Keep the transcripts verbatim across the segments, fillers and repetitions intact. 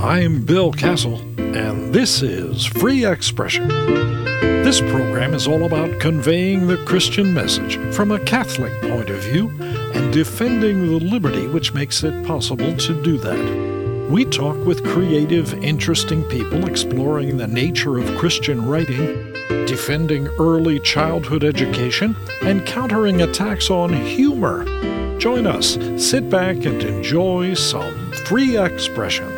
I'm Bill Castle, and this is Free Expression. This program is all about conveying the Christian message from a Catholic point of view and defending the liberty which makes it possible to do that. We talk with creative, interesting people exploring the nature of Christian writing, defending early childhood education, and countering attacks on humor. Join us, sit back, and enjoy some free expression.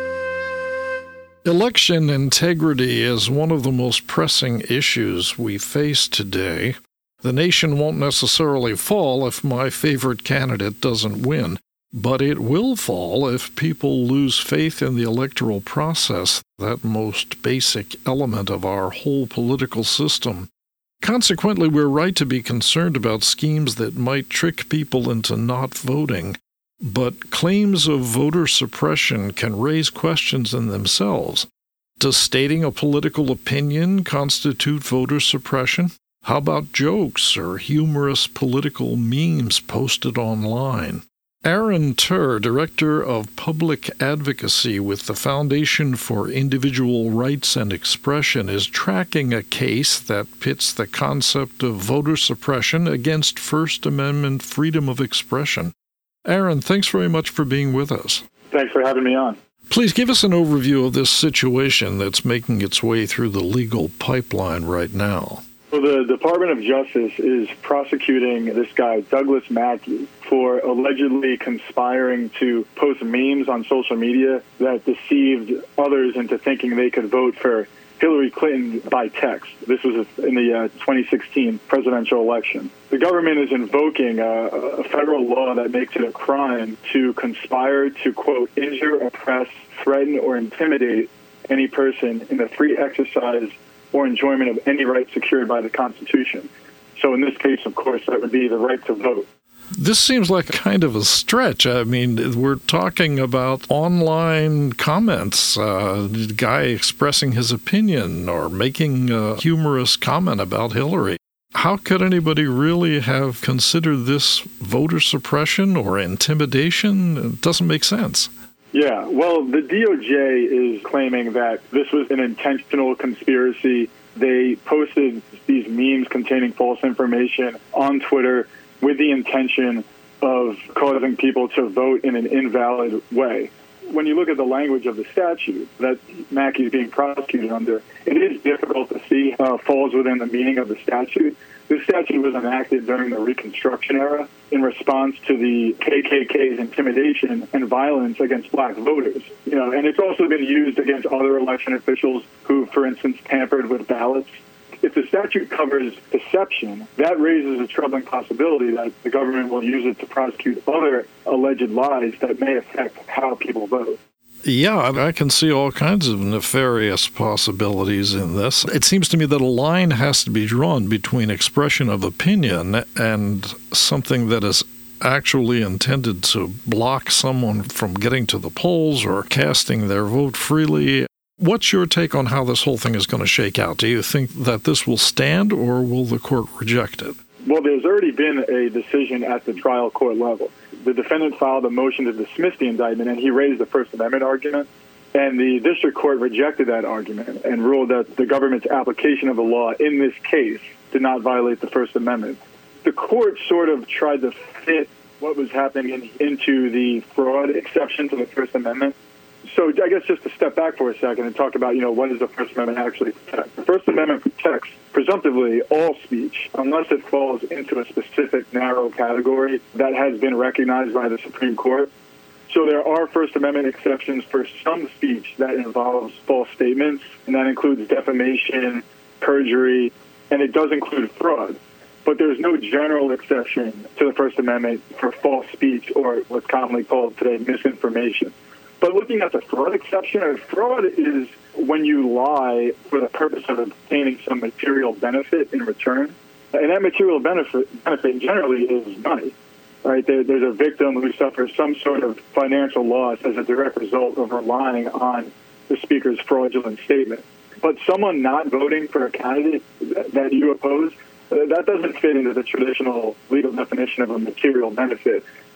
Election integrity is one of the most pressing issues we face today. The nation won't necessarily fall if my favorite candidate doesn't win, but it will fall if people lose faith in the electoral process, that most basic element of our whole political system. Consequently, we're right to be concerned about schemes that might trick people into not voting. But claims of voter suppression can raise questions in themselves. Does stating a political opinion constitute voter suppression? How about jokes or humorous political memes posted online? Aaron Turr, Director of Public Advocacy with the Foundation for Individual Rights and Expression, is tracking a case that pits the concept of voter suppression against First Amendment freedom of expression. Aaron, thanks very much for being with us. Thanks for having me on. Please give us an overview of this situation that's making its way through the legal pipeline right now. Well, the Department of Justice is prosecuting this guy, Douglas Mackey, for allegedly conspiring to post memes on social media that deceived others into thinking they could vote for Hillary Clinton by text. This was in the uh, twenty sixteen presidential election. The government is invoking a, a federal law that makes it a crime to conspire to, quote, injure, oppress, threaten, or intimidate any person in the free exercise or enjoyment of any right secured by the Constitution. So in this case, of course, that would be the right to vote. This seems like kind of a stretch. I mean, we're talking about online comments, uh, a guy expressing his opinion or making a humorous comment about Hillary. How could anybody really have considered this voter suppression or intimidation? It doesn't make sense. Yeah, well, the D O J is claiming that this was an intentional conspiracy. They posted these memes containing false information on Twitter with the intention of causing people to vote in an invalid way. When you look at the language of the statute that Mackey is being prosecuted under, it is difficult to see how it falls within the meaning of the statute. This statute was enacted during the Reconstruction era in response to the K K K's intimidation and violence against black voters. You know, and it's also been used against other election officials who, for instance, tampered with ballots. If the statute covers deception, that raises a troubling possibility that the government will use it to prosecute other alleged lies that may affect how people vote. Yeah, I can see all kinds of nefarious possibilities in this. It seems to me that a line has to be drawn between expression of opinion and something that is actually intended to block someone from getting to the polls or casting their vote freely. What's your take on how this whole thing is going to shake out? Do you think that this will stand, or will the court reject it? Well, there's already been a decision at the trial court level. The defendant filed a motion to dismiss the indictment, and he raised the First Amendment argument. And the district court rejected that argument and ruled that the government's application of the law in this case did not violate the First Amendment. The court sort of tried to fit what was happening in, into the fraud exception to the First Amendment. So I guess just to step back for a second and talk about, you know, what does the First Amendment actually protect? The First Amendment protects, presumptively, all speech, unless it falls into a specific narrow category that has been recognized by the Supreme Court. So there are First Amendment exceptions for some speech that involves false statements, and that includes defamation, perjury, and it does include fraud. But there's no general exception to the First Amendment for false speech or what's commonly called today misinformation. But looking at the fraud exception, fraud is when you lie for the purpose of obtaining some material benefit in return. And that material benefit, benefit generally is money. Right? There, there's a victim who suffers some sort of financial loss as a direct result of relying on the speaker's fraudulent statement. But someone not voting for a candidate that you oppose, that doesn't fit into the traditional legal definition of a material benefit.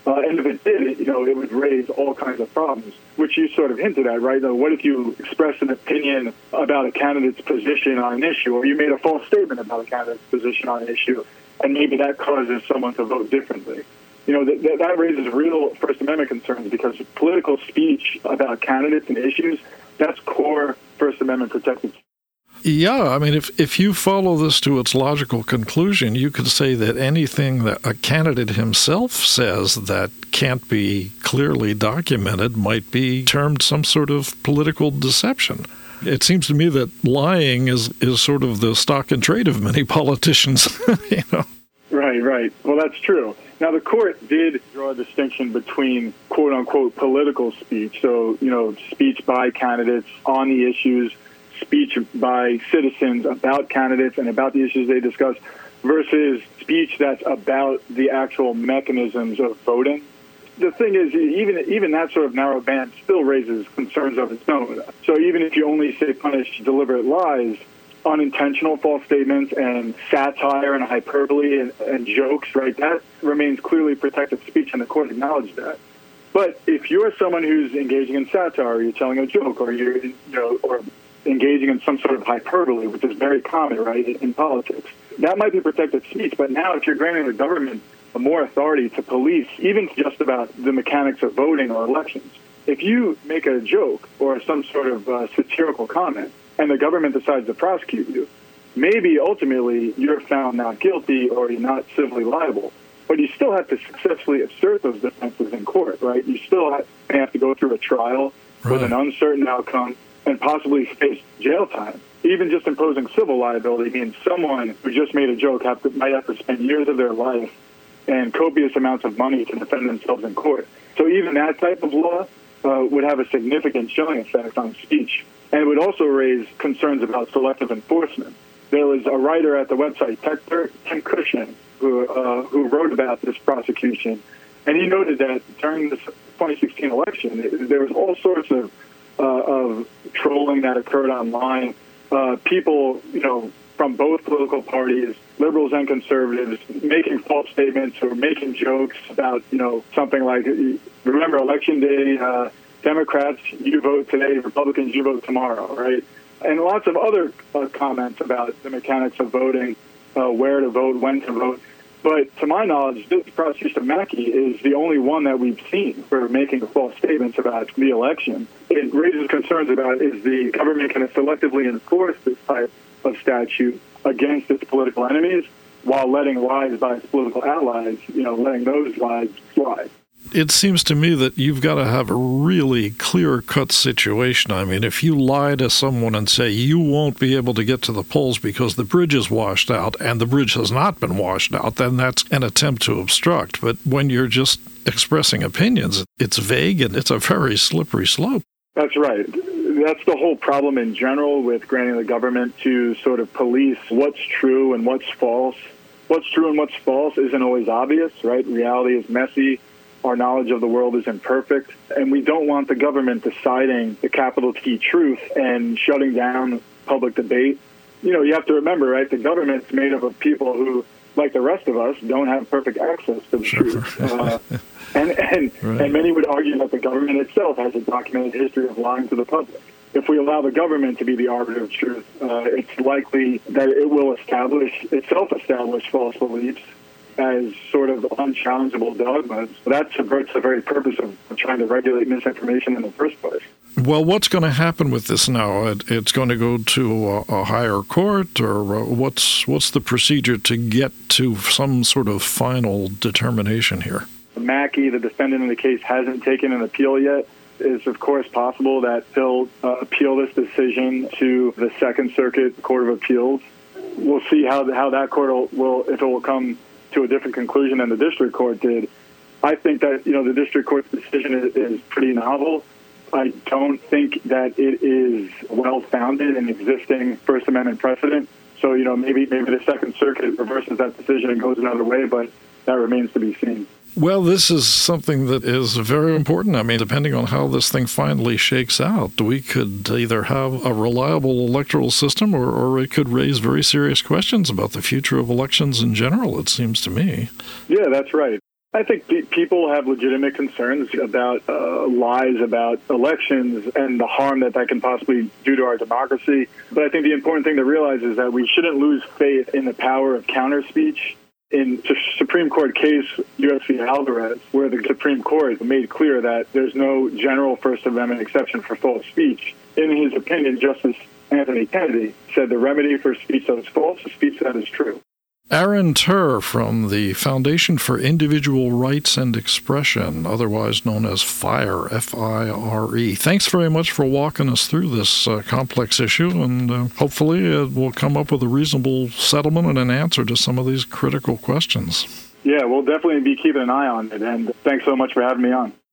Uh, and if it did, you know, it would raise all kinds of problems, which you sort of hinted at, right? Now, what if you express an opinion about a candidate's position on an issue, or you made a false statement about a candidate's position on an issue, and maybe that causes someone to vote differently? You know, that, that raises real First Amendment concerns, because political speech about candidates and issues, that's core First Amendment protected. Yeah, I mean, if, if you follow this to its logical conclusion, you could say that anything that a candidate himself says that can't be clearly documented might be termed some sort of political deception. It seems to me that lying is, is sort of the stock and trade of many politicians, you know. Right, right. Well, that's true. Now, the court did draw a distinction between quote-unquote political speech, so, you know, speech by candidates on the issues, speech by citizens about candidates and about the issues they discuss, versus speech that's about the actual mechanisms of voting. The thing is, even even that sort of narrow band still raises concerns of its own. So even if you only say punish deliberate lies, unintentional false statements and satire and hyperbole and, and jokes, right, that remains clearly protected speech, and the court acknowledged that. But if you're someone who's engaging in satire, or you're telling a joke, or you're, you know, or engaging in some sort of hyperbole, which is very common, right, in politics, that might be protected speech. But now if you're granting the government more authority to police, even just about the mechanics of voting or elections, if you make a joke or some sort of uh, satirical comment and the government decides to prosecute you, maybe ultimately you're found not guilty or you're not civilly liable, but you still have to successfully assert those defenses in court, right? You still have to go through a trial right. with an uncertain outcome, and possibly face jail time. Even just imposing civil liability means someone who just made a joke have to, might have to spend years of their life and copious amounts of money to defend themselves in court. So even that type of law uh, would have a significant chilling effect on speech. And it would also raise concerns about selective enforcement. There was a writer at the website, Tim Cushing, who, uh, who wrote about this prosecution, and he noted that during this twenty sixteen election, there was all sorts of Uh, of trolling that occurred online. Uh, people, you know, from both political parties, liberals and conservatives, making false statements or making jokes about, you know, something like, remember election day, uh, Democrats, you vote today, Republicans, you vote tomorrow, right? And lots of other uh, comments about the mechanics of voting, uh, where to vote, when to vote. But to my knowledge, this prosecution of Mackey is the only one that we've seen for making false statements about the election. It raises concerns about, is the government going to selectively enforce this type of statute against its political enemies while letting lies by its political allies, you know, letting those lies slide? It seems to me that you've got to have a really clear-cut situation. I mean, if you lie to someone and say you won't be able to get to the polls because the bridge is washed out, and the bridge has not been washed out, then that's an attempt to obstruct. But when you're just expressing opinions, it's vague and it's a very slippery slope. That's right. That's the whole problem in general with granting the government to sort of police what's true and what's false. What's true and what's false isn't always obvious, right? Reality is messy. Our knowledge of the world is imperfect, and we don't want the government deciding the capital T truth and shutting down public debate. You know, you have to remember, right, the government's made up of people who, like the rest of us, don't have perfect access to the sure. truth. Uh, and and, right. and many would argue that the government itself has a documented history of lying to the public. If we allow the government to be the arbiter of truth, uh, it's likely that it will establish, itself establish false beliefs as sort of unchallengeable dogmas. That subverts the very purpose of trying to regulate misinformation in the first place. Well, what's going to happen with this now? It, it's going to go to a, a higher court, or uh, what's what's the procedure to get to some sort of final determination here? Mackey, the defendant in the case, hasn't taken an appeal yet. It's, of course, possible that he'll uh, appeal this decision to the Second Circuit Court of Appeals. We'll see how how that court will, will if it will come to a different conclusion than the district court did. I think that, you know, the district court's decision is, is pretty novel. I don't think that it is well-founded in existing First Amendment precedent. So, you know, maybe maybe the Second Circuit reverses that decision and goes another way, but that remains to be seen. Well, this is something that is very important. I mean, depending on how this thing finally shakes out, we could either have a reliable electoral system, or, or it could raise very serious questions about the future of elections in general, it seems to me. Yeah, that's right. I think pe- people have legitimate concerns about uh, lies about elections and the harm that that can possibly do to our democracy. But I think the important thing to realize is that we shouldn't lose faith in the power of counter-speech. In the Supreme Court case, U S v. Alvarez, where the Supreme Court made clear that there's no general First Amendment exception for false speech. In his opinion, Justice Anthony Kennedy said the remedy for speech that is false is speech that is true. Aaron Turr from the Foundation for Individual Rights and Expression, otherwise known as FIRE, F I R E. Thanks very much for walking us through this uh, complex issue, and uh, hopefully it will come up with a reasonable settlement and an answer to some of these critical questions. Yeah, we'll definitely be keeping an eye on it, and thanks so much for having me on.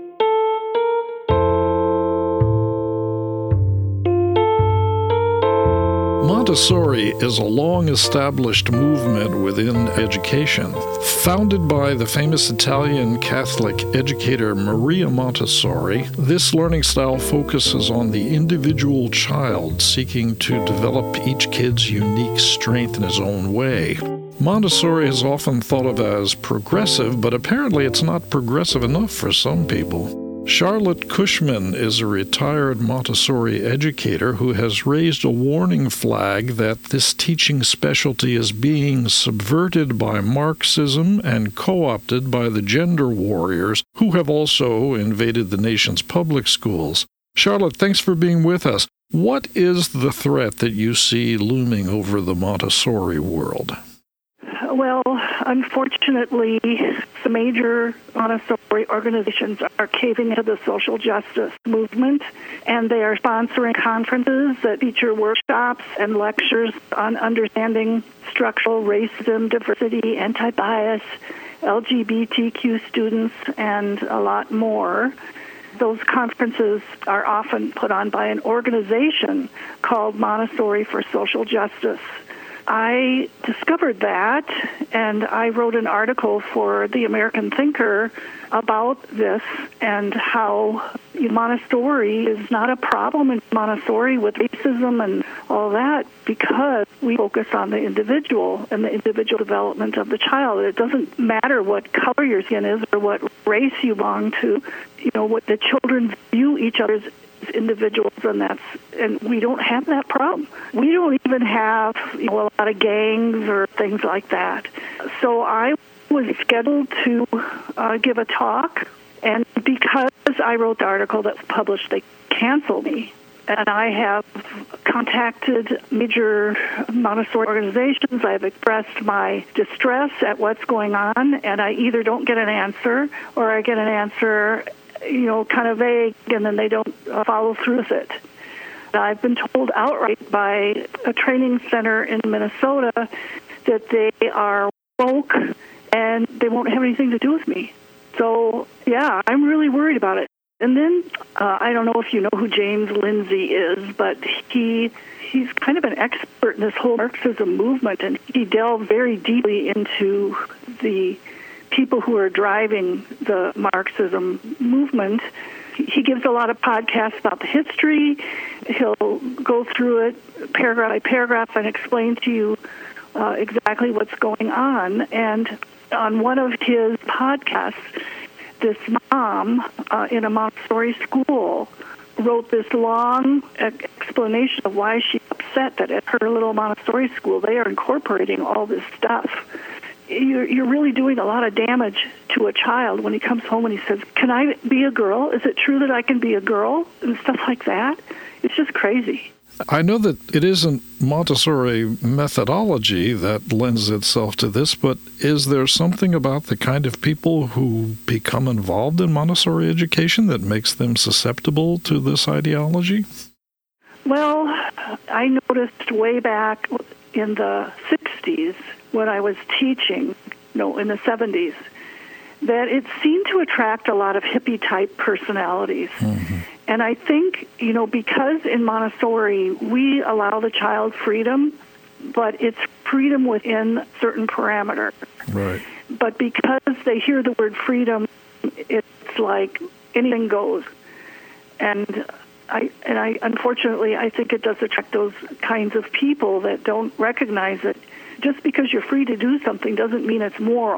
Montessori is a long-established movement within education. Founded by the famous Italian Catholic educator Maria Montessori, this learning style focuses on the individual child seeking to develop each kid's unique strength in his own way. Montessori is often thought of as progressive, but apparently it's not progressive enough for some people. Charlotte Cushman is a retired Montessori educator who has raised a warning flag that this teaching specialty is being subverted by Marxism and co-opted by the gender warriors who have also invaded the nation's public schools. Charlotte, thanks for being with us. What is the threat that you see looming over the Montessori world? Well, unfortunately, the major Montessori organizations are caving into the social justice movement, and they are sponsoring conferences that feature workshops and lectures on understanding structural racism, diversity, anti-bias, L G B T Q students, and a lot more. Those conferences are often put on by an organization called Montessori for Social Justice. I discovered that, and I wrote an article for the American Thinker about this and how Montessori is not a problem in Montessori with racism and all that because we focus on the individual and the individual development of the child. It doesn't matter what color your skin is or what race you belong to. You know, what the children view each other as individuals, and that's and we don't have that problem. We don't even have you know, a lot of gangs or things like that. So I was scheduled to uh, give a talk, and because I wrote the article that was published, they canceled me. And I have contacted major Montessori organizations. I've expressed my distress at what's going on, and I either don't get an answer or I get an answer you know, kind of vague, and then they don't uh, follow through with it. I've been told outright by a training center in Minnesota that they are woke and they won't have anything to do with me. So, yeah, I'm really worried about it. And then, uh, I don't know if you know who James Lindsay is, but he he's kind of an expert in this whole Marxism movement, and he delved very deeply into the people who are driving the Marxism movement. He gives a lot of podcasts about the history. He'll go through it paragraph by paragraph and explain to you uh, exactly what's going on. And on one of his podcasts, this mom uh, in a Montessori school wrote this long explanation of why she's upset that at her little Montessori school they are incorporating all this stuff. You're, you're really doing a lot of damage to a child when he comes home and he says, can I be a girl? Is it true that I can be a girl? And stuff like that. It's just crazy. I know that it isn't Montessori methodology that lends itself to this, but is there something about the kind of people who become involved in Montessori education that makes them susceptible to this ideology? Well, I noticed way back in the sixties when I was teaching, no, in the seventies, that it seemed to attract a lot of hippie-type personalities. Mm-hmm. And I think, you know, because in Montessori we allow the child freedom, but it's freedom within certain parameters. Right. But because they hear the word freedom, it's like anything goes. And I, and I, unfortunately, I think it does attract those kinds of people that don't recognize that just because you're free to do something doesn't mean it's moral.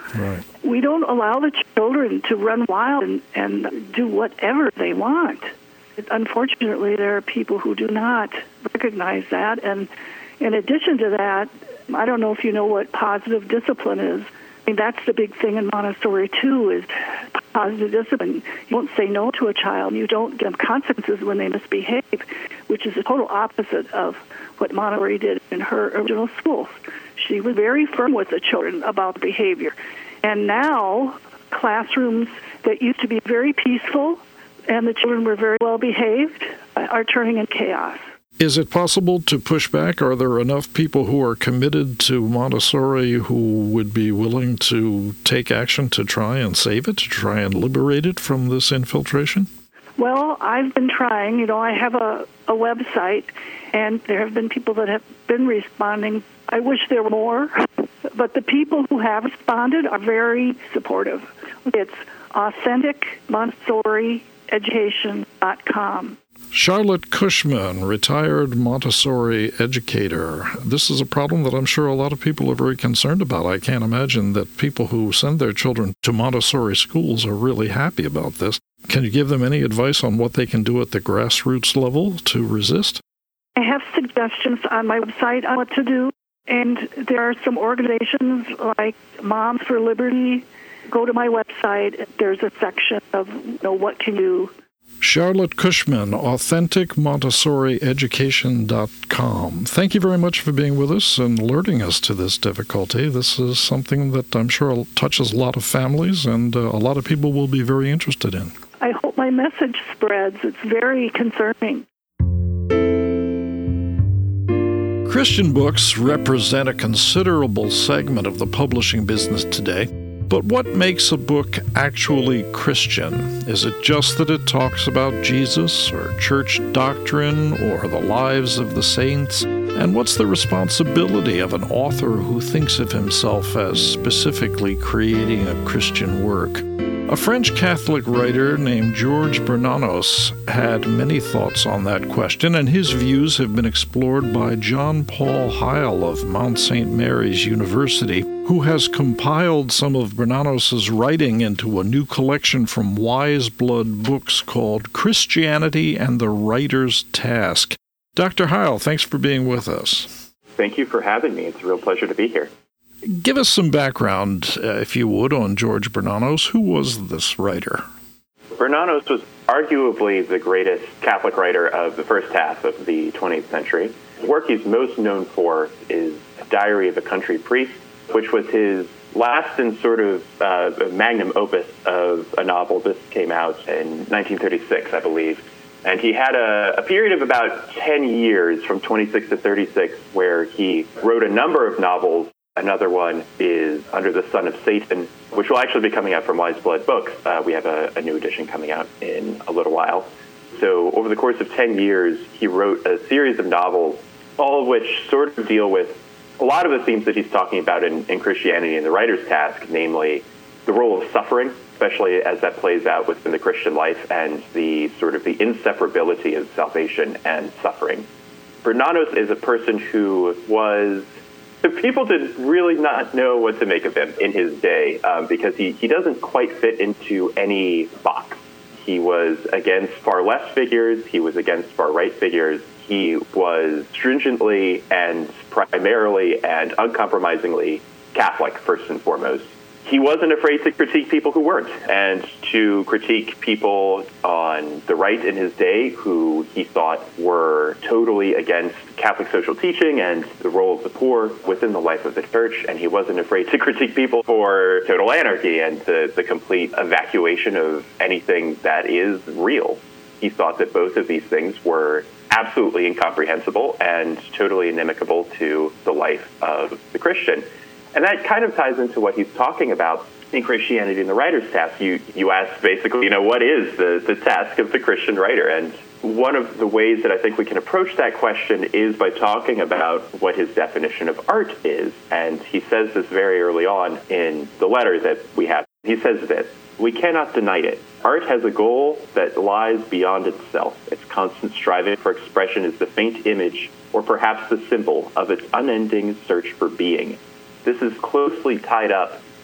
Right. We don't allow the children to run wild and, and do whatever they want. Unfortunately, there are people who do not recognize that. And in addition to that, I don't know if you know what positive discipline is. I mean, that's the big thing in Montessori, too, is positive discipline. You don't say no to a child. You don't give them consequences when they misbehave, which is the total opposite of what Montessori did in her original schools. She was very firm with the children about behavior. And now, classrooms that used to be very peaceful and the children were very well behaved are turning into chaos. Is it possible to push back? Are there enough people who are committed to Montessori who would be willing to take action to try and save it, to try and liberate it from this infiltration? Well, I've been trying. You know, I have a, a website, and there have been people that have been responding. I wish there were more, but the people who have responded are very supportive. It's authentic montessori education dot com. Charlotte Cushman, retired Montessori educator. This is a problem that I'm sure a lot of people are very concerned about. I can't imagine that people who send their children to Montessori schools are really happy about this. Can you give them any advice on what they can do at the grassroots level to resist? I have suggestions on my website on what to do, and there are some organizations like Moms for Liberty. Go to my website. There's a section of, you know, what can you do. Charlotte Cushman, authentic montessori education dot com. Thank you very much for being with us and alerting us to this difficulty. This is something that I'm sure touches a lot of families, and uh, a lot of people will be very interested in. I hope my message spreads. It's very concerning. Christian books represent a considerable segment of the publishing business today. But what makes a book actually Christian? Is it just that it talks about Jesus or church doctrine or the lives of the saints? And what's the responsibility of an author who thinks of himself as specifically creating a Christian work? A French Catholic writer named George Bernanos had many thoughts on that question, and his views have been explored by John Paul Heil of Mount Saint Mary's University, who has compiled some of Bernanos' writing into a new collection from Wise Blood Books called Christianity and the Writer's Task. Doctor Heil, thanks for being with us. Thank you for having me. It's a real pleasure to be here. Give us some background, uh, if you would, on George Bernanos. Who was this writer? Bernanos was arguably the greatest Catholic writer of the first half of the twentieth century. The work he's most known for is Diary of a Country Priest, which was his last and sort of uh, magnum opus of a novel. This came out in nineteen thirty-six, I believe. And he had a, a period of about ten years, from twenty-six to thirty-six, where he wrote a number of novels. Another one is Under the Son of Satan, which will actually be coming out from Wise Blood Books. Uh, we have a, a new edition coming out in a little while. So over the course of ten years, he wrote a series of novels, all of which sort of deal with a lot of the themes that he's talking about in, in Christianity and the Writer's Task, namely the role of suffering, especially as that plays out within the Christian life, and the sort of the inseparability of salvation and suffering. Bernanos is a person who was... People did really not know what to make of him in his day um, because he, he doesn't quite fit into any box. He was against far left figures. He was against far right figures. He was stringently and primarily and uncompromisingly Catholic, first and foremost. He wasn't afraid to critique people who weren't, and to critique people on the right in his day who he thought were totally against Catholic social teaching and the role of the poor within the life of the church. And he wasn't afraid to critique people for total anarchy and the, the complete evacuation of anything that is real. He thought that both of these things were absolutely incomprehensible and totally inimical to the life of the Christian. And that kind of ties into what he's talking about in Christianity and the Writer's Task. You you ask basically, you know, what is the, the task of the Christian writer? And one of the ways that I think we can approach that question is by talking about what his definition of art is. And he says this very early on in the letter that we have. He says this: "We cannot deny it. Art has a goal that lies beyond itself. Its constant striving for expression is the faint image, or perhaps the symbol, of its unending search for being. This is closely tied up with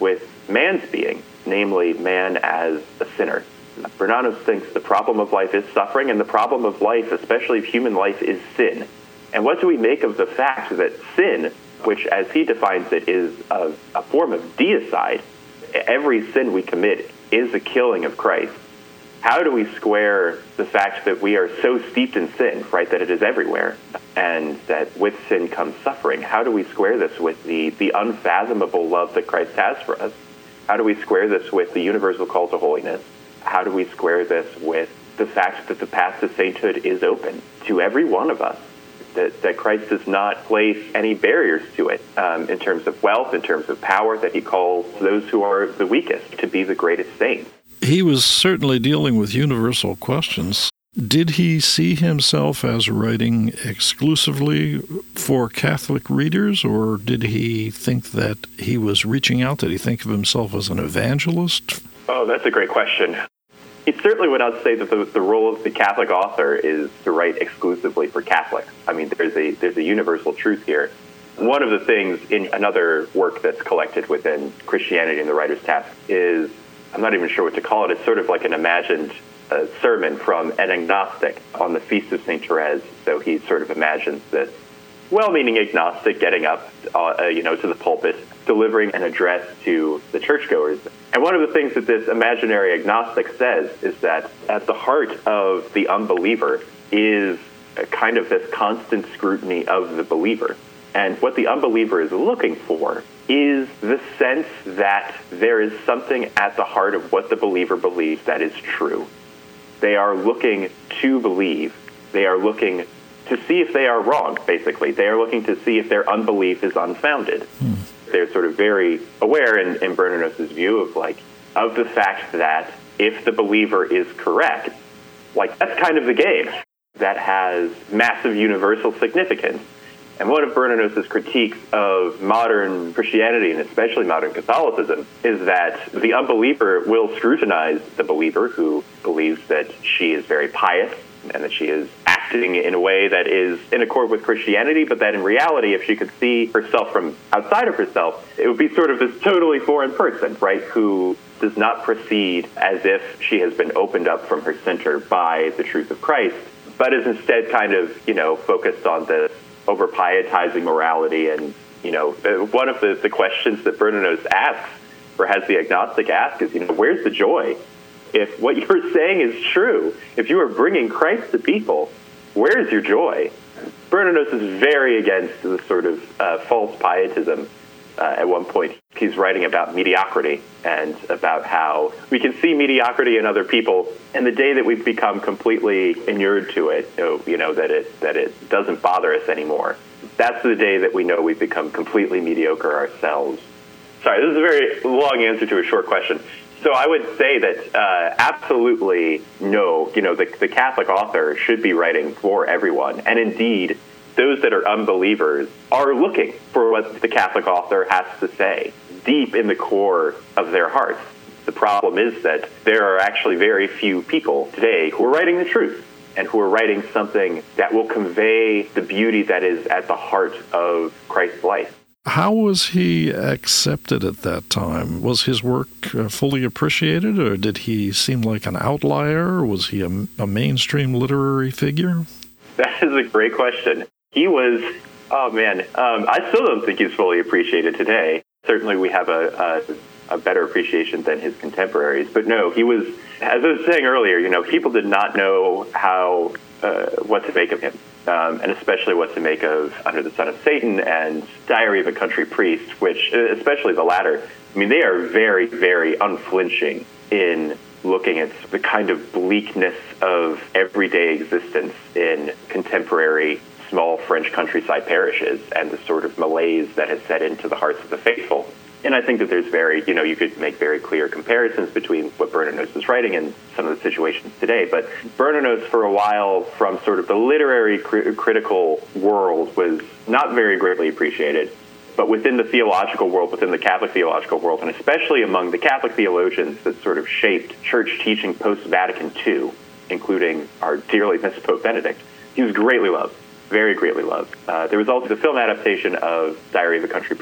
man's being, namely man as a sinner. Bernanos thinks the problem of life is suffering, and the problem of life, especially of human life, is sin. And what do we make of the fact that sin, which as he defines it is a, a form of deicide, every sin we commit is the killing of Christ? How do we square the fact that we are so steeped in sin, right, that it is everywhere, and that with sin comes suffering? How do we square this with the, the unfathomable love that Christ has for us? How do we square this with the universal call to holiness? How do we square this with the fact that the path to sainthood is open to every one of us? That, that Christ does not place any barriers to it um, in terms of wealth, in terms of power, that he calls those who are the weakest to be the greatest saints. He was certainly dealing with universal questions. Did he see himself as writing exclusively for Catholic readers, or did he think that he was reaching out? Did he think of himself as an evangelist? Oh, that's a great question. He certainly would not say that the, the role of the Catholic author is to write exclusively for Catholics. I mean, there's a there's a universal truth here. One of the things in another work that's collected within Christianity and the Writer's Task is, I'm not even sure what to call it, it's sort of like an imagined uh, sermon from an agnostic on the Feast of Saint Therese. So he sort of imagines this well-meaning agnostic getting up, uh, you know, to the pulpit, delivering an address to the churchgoers. And one of the things that this imaginary agnostic says is that at the heart of the unbeliever is a kind of this constant scrutiny of the believer. And what the unbeliever is looking for is the sense that there is something at the heart of what the believer believes that is true. They are looking to believe. They are looking to see if they are wrong, basically. They are looking to see if their unbelief is unfounded. Hmm. They're sort of very aware in, in Bernanos' view of like of the fact that if the believer is correct, like that's kind of the game that has massive universal significance. And one of Bernanos' critiques of modern Christianity, and especially modern Catholicism, is that the unbeliever will scrutinize the believer who believes that she is very pious and that she is acting in a way that is in accord with Christianity, but that in reality, if she could see herself from outside of herself, it would be sort of this totally foreign person, right, who does not proceed as if she has been opened up from her center by the truth of Christ, but is instead kind of, you know, focused on this over-pietizing morality. And, you know, one of the, the questions that Bernanos asks, or has the agnostic ask, is, you know, where's the joy? If what you're saying is true, if you are bringing Christ to people, where is your joy? Bernanos is very against the sort of uh, false pietism. Uh, at one point, he's writing about mediocrity and about how we can see mediocrity in other people, and the day that we've become completely inured to it, you know, you know that it that it doesn't bother us anymore, that's the day that we know we've become completely mediocre ourselves. Sorry, this is a very long answer to a short question. So I would say that uh, absolutely no, you know, the, the Catholic author should be writing for everyone. And indeed, those that are unbelievers are looking for what the Catholic author has to say deep in the core of their hearts. The problem is that there are actually very few people today who are writing the truth and who are writing something that will convey the beauty that is at the heart of Christ's life. How was he accepted at that time? Was his work uh, fully appreciated, or did he seem like an outlier? Was he a, a mainstream literary figure? That is a great question. He was, oh man, um, I still don't think he's fully appreciated today. Certainly we have a, a, a better appreciation than his contemporaries. But no, he was, as I was saying earlier, you know, people did not know how, uh, what to make of him. Um, and especially what to make of Under the Son of Satan and Diary of a Country Priest, which, especially the latter, I mean, they are very, very unflinching in looking at the kind of bleakness of everyday existence in contemporary small French countryside parishes and the sort of malaise that has set into the hearts of the faithful. And I think that there's very, you know, you could make very clear comparisons between what Bernanos was writing and some of the situations today. But Bernanos, for a while, from sort of the literary cri- critical world, was not very greatly appreciated. But within the theological world, within the Catholic theological world, and especially among the Catholic theologians that sort of shaped church teaching post-Vatican Two, including our dearly missed Pope Benedict, he was greatly loved, very greatly loved. Uh, there was also the film adaptation of Diary of a Country Priest,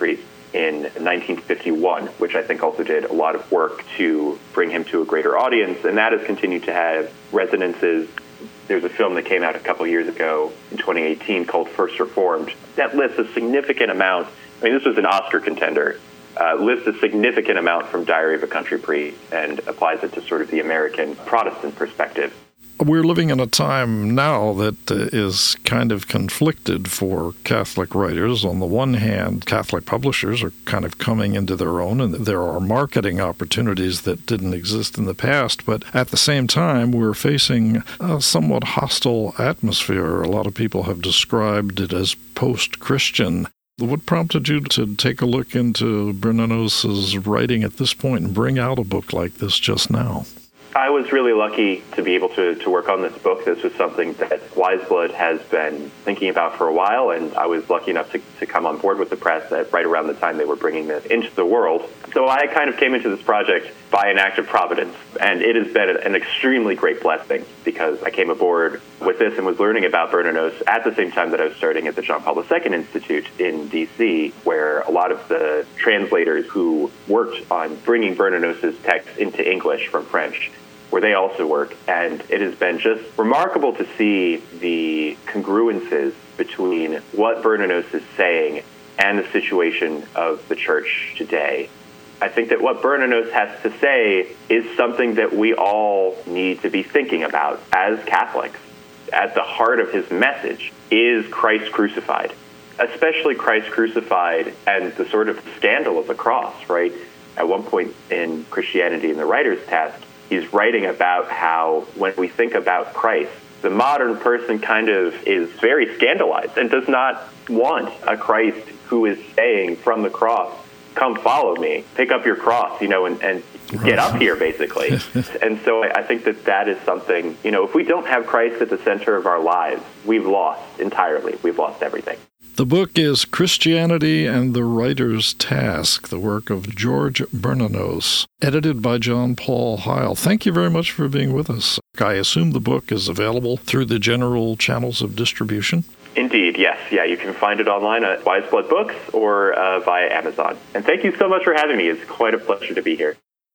in nineteen fifty-one, which I think also did a lot of work to bring him to a greater audience, and that has continued to have resonances. There's a film that came out a couple years ago in twenty eighteen called First Reformed that lists a significant amount. I mean, this was an Oscar contender. Uh, lists a significant amount from Diary of a Country Priest and applies it to sort of the American Protestant perspective. We're living in a time now that uh, is kind of conflicted for Catholic writers. On the one hand, Catholic publishers are kind of coming into their own, and there are marketing opportunities that didn't exist in the past. But at the same time, we're facing a somewhat hostile atmosphere. A lot of people have described it as post-Christian. What prompted you to take a look into Bernanos's writing at this point and bring out a book like this just now? I was really lucky to be able to, to work on this book. This was something that Wiseblood has been thinking about for a while, and I was lucky enough to, to come on board with the press at right around the time they were bringing this into the world. So I kind of came into this project by an act of providence, and it has been an extremely great blessing because I came aboard with this and was learning about Bernanos at the same time that I was starting at the John Paul the Second Institute in D C, where a lot of the translators who worked on bringing Bernanos's text into English from French, where they also work. And it has been just remarkable to see the congruences between what Bernanos is saying and the situation of the church today. I think that what Bernanos has to say is something that we all need to be thinking about as Catholics. At the heart of his message is Christ crucified, especially Christ crucified and the sort of scandal of the cross, right? At one point in Christianity in the Writer's Task, he's writing about how when we think about Christ, the modern person kind of is very scandalized and does not want a Christ who is saying from the cross, come follow me, pick up your cross, you know, and, and get up here, basically. And so I think that that is something, you know, if we don't have Christ at the center of our lives, we've lost entirely. We've lost everything. The book is Christianity and the Writer's Task, the work of George Bernanos, edited by John Paul Heil. Thank you very much for being with us. I assume the book is available through the general channels of distribution? Indeed, yes. Yeah, you can find it online at Wiseblood Books or uh, via Amazon. And thank you so much for having me. It's quite a pleasure to be here.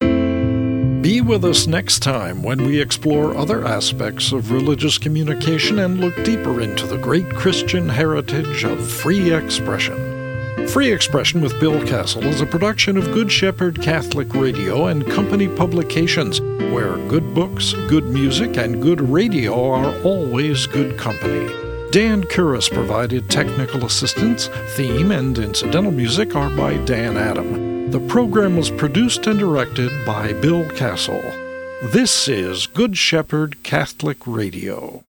Be with us next time when we explore other aspects of religious communication and look deeper into the great Christian heritage of free expression. Free Expression with Bill Castle is a production of Good Shepherd Catholic Radio and Company Publications, where good books, good music, and good radio are always good company. Dan Curris provided technical assistance. Theme and incidental music are by Dan Adam. The program was produced and directed by Bill Castle. This is Good Shepherd Catholic Radio.